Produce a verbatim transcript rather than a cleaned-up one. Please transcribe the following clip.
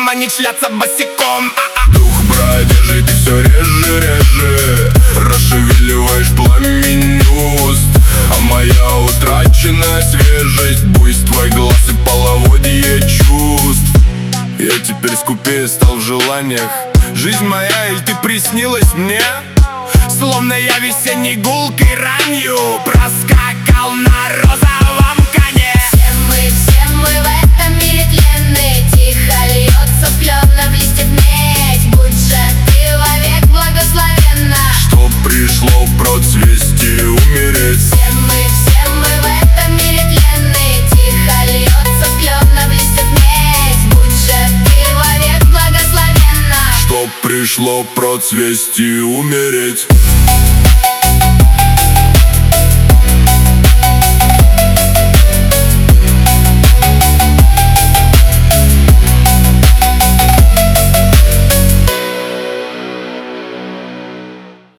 а не шляться босиком. Дух бродяжий, ты все реже, реже расшевеливаешь пламень уст, а моя утраченная свежесть, буйство глаз и половодье чувств. Я теперь скупее стал в желаниях. Жизнь моя, или ты приснилась мне? Словно я весенней гулкой ранью проскакал на розовом коне. Все мы, все мы в этом мире тленны, тихо льется с кленов листьев медь. Будь же ты вовек благословенна, Что пришло процвести, умереть. Все мы, все мы в этом мире тленны, тихо льется с кленов листьев медь. Будь же ты вовек благословенна, Что пришло процвести, умереть.